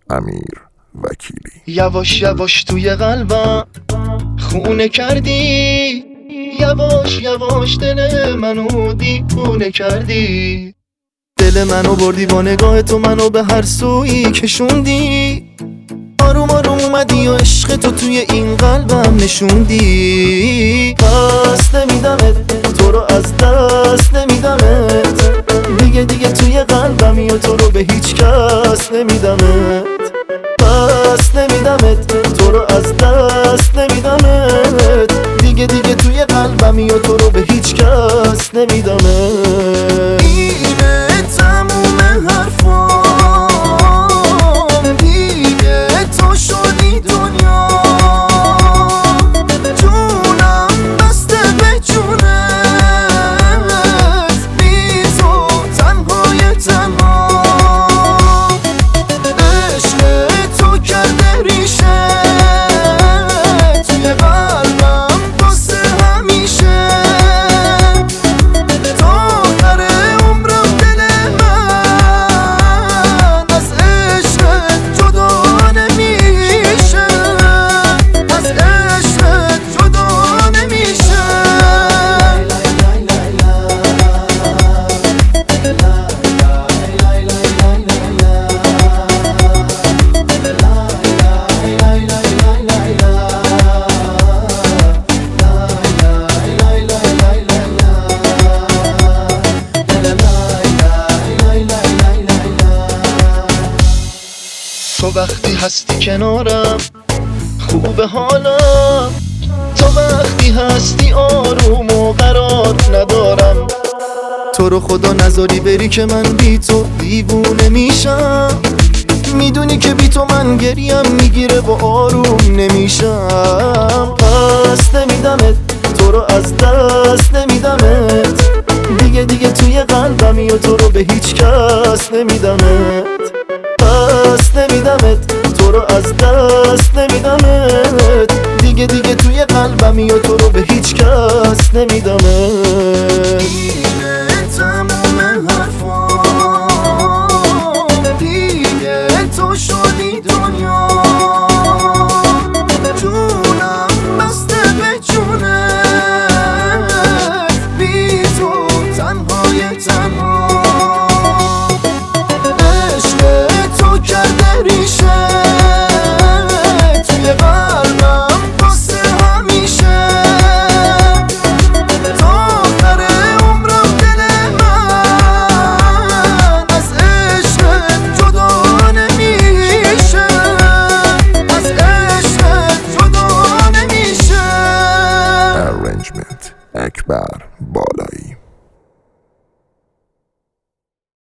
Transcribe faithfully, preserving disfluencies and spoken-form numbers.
امیر وکیلی. یواش یواش توی قلبم خونه کردی، یواش یواش دل منو دیوونه کردی. دل منو بردی با نگاه تو، منو به هر سویی کشوندی. آروم آروم اومدی و عشق تو توی این قلبم نشوندی. پس نمیدمت، تو رو از دست نمیدمت، دیگه دیگه توی قلبمی و تو رو به هیچ کس نمیدمت. پس نمیدمت، تو رو از دست نمیدمت، دیگه دیگه توی قلبمی و تو رو به هیچ کس نمیدمت. اینه تموم حرفام، دیگه تو شدی دنیا، جونم بسته به جونت، بی تو تنهای تنها. عشق تو کرده ریشه توی قلبم واسه همیشه، تا آخر عمرم دل من از عشقت جدا نمیشه، از عشقت جدا نمیشه. تو وقتی هستی کنارم خوب حالم، تو وقتی هستی آروم و قرار ندارم. تو رو خدا نذاری بری که من بی تو دیوونه میشم، میدونی که بی تو من گریم میگیره و آروم نمیشم. پس نمیدمت، تو رو از دست نمیدمت، دیگه دیگه توی قلبمی و تو رو به هیچ کس نمیدمت. پس نمیدمت، تو رو از دست نمیدمت، دیگه دیگه توی قلبمی و تو رو به هیچ کس نمیدمت. اینه تموم حرفام، دیگه تو شدی دنیا، جونم بسته به جونت، بی تو تنهای تنها. کرده ریشه توی قلبم واسه همیشه، تا آخر عمرم دل من از عشقت جدا نمیشه، از عشقت جدا نمیشه. Arrangement اکبر بالا.